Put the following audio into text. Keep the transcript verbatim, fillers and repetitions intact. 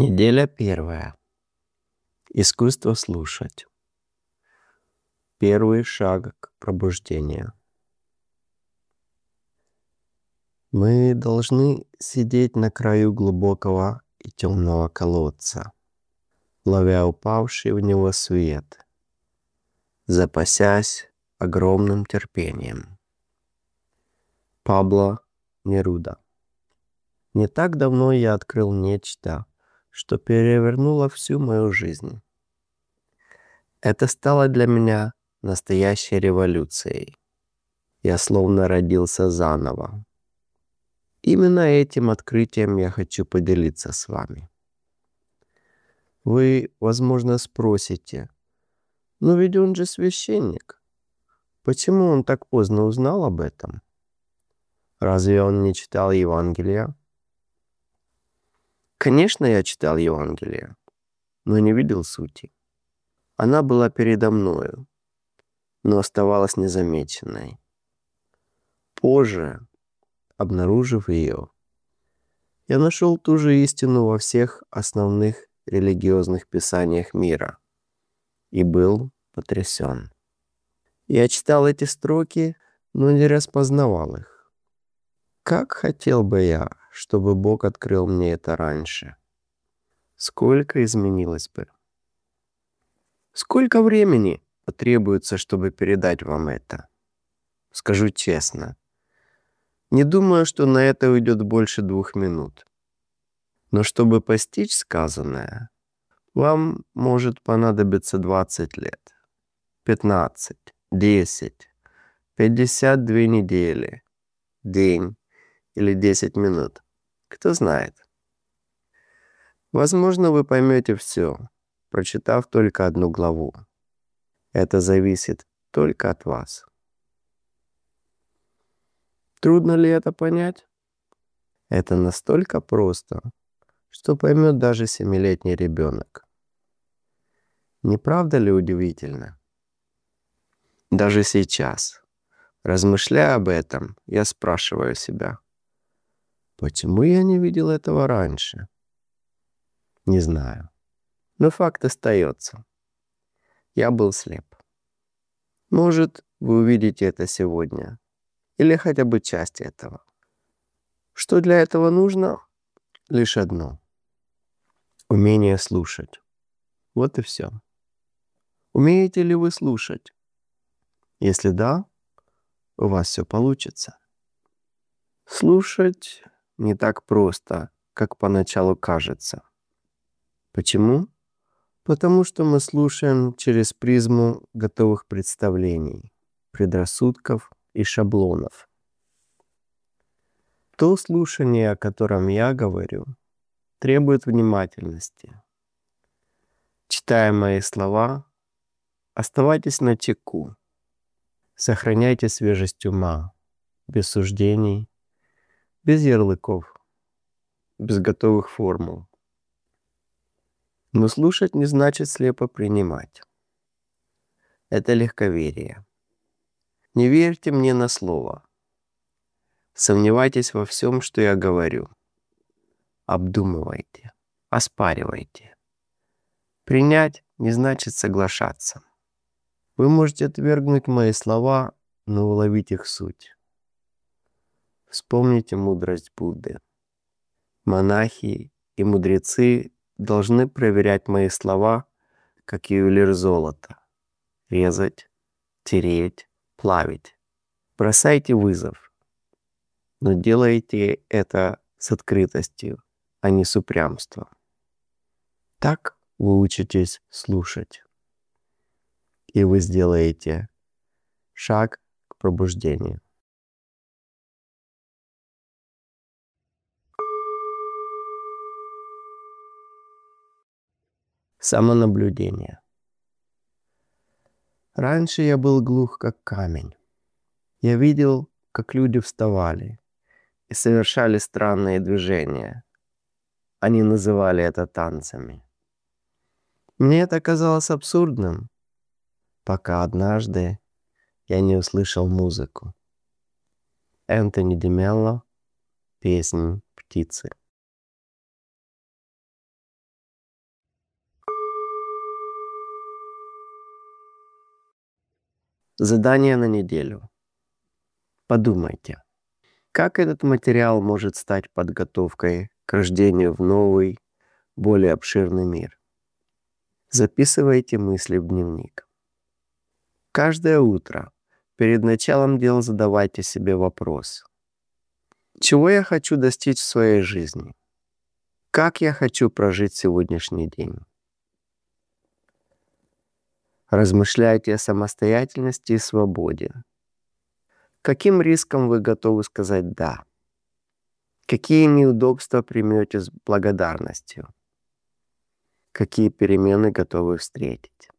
Неделя первая. Искусство слушать. Первый шаг к пробуждению. Мы должны сидеть на краю глубокого и темного колодца, ловя упавший в него свет, запасясь огромным терпением. Пабло Неруда. Не так давно я открыл нечто, что перевернуло всю мою жизнь. Это стало для меня настоящей революцией. Я словно родился заново. Именно этим открытием я хочу поделиться с вами. Вы, возможно, спросите, но ведь он же священник. Почему он так поздно узнал об этом? Разве он не читал Евангелия? Конечно, я читал Евангелие, но не видел сути. Она была передо мною, но оставалась незамеченной. Позже, обнаружив ее, я нашел ту же истину во всех основных религиозных писаниях мира и был потрясен. Я читал эти строки, но не распознавал их. Как хотел бы я, чтобы Бог открыл мне это раньше. Сколько изменилось бы. Сколько времени потребуется, чтобы передать вам это? Скажу честно, не думаю, что на это уйдет больше двух минут. Но чтобы постичь сказанное, вам может понадобиться двадцать лет, пятнадцать, десять, пятьдесят две недели, день или десять минут. Кто знает. Возможно, вы поймете все, прочитав только одну главу. Это зависит только от вас. Трудно ли это понять? Это настолько просто, что поймет даже семилетний ребенок. Не правда ли удивительно? Даже сейчас, размышляя об этом, я спрашиваю себя, почему я не видел этого раньше? Не знаю, но факт остается. Я был слеп. Может, вы увидите это сегодня, или хотя бы часть этого. Что для этого нужно? Лишь одно. Умение слушать. Вот и все. Умеете ли вы слушать? Если да, у вас все получится. Слушать не так просто, как поначалу кажется. Почему? Потому что мы слушаем через призму готовых представлений, предрассудков и шаблонов. То слушание, о котором я говорю, требует внимательности. Читая мои слова, оставайтесь начеку. Сохраняйте свежесть ума, без суждений, без ярлыков, без готовых формул. Но слушать не значит слепо принимать. Это легковерие. Не верьте мне на слово. Сомневайтесь во всем, что я говорю. Обдумывайте, оспаривайте. Принять не значит соглашаться. Вы можете отвергнуть мои слова, но уловить их суть. Вспомните мудрость Будды. Монахи и мудрецы должны проверять мои слова, как ювелир золото. Резать, тереть, плавить. Бросайте вызов. Но делайте это с открытостью, а не с упрямством. Так вы учитесь слушать. И вы сделаете шаг к пробуждению. Самонаблюдение. Раньше я был глух, как камень. Я видел, как люди вставали и совершали странные движения. Они называли это танцами. Мне это казалось абсурдным, пока однажды я не услышал музыку. Энтони Ди Мелло, песнь «Птицы». Задание на неделю. Подумайте, как этот материал может стать подготовкой к рождению в новый, более обширный мир. Записывайте мысли в дневник. Каждое утро перед началом дел задавайте себе вопрос. Чего я хочу достичь в своей жизни? Как я хочу прожить сегодняшний день? Размышляйте о самостоятельности и свободе. Каким рискам вы готовы сказать «да»? Какие неудобства примете с благодарностью? Какие перемены готовы встретить?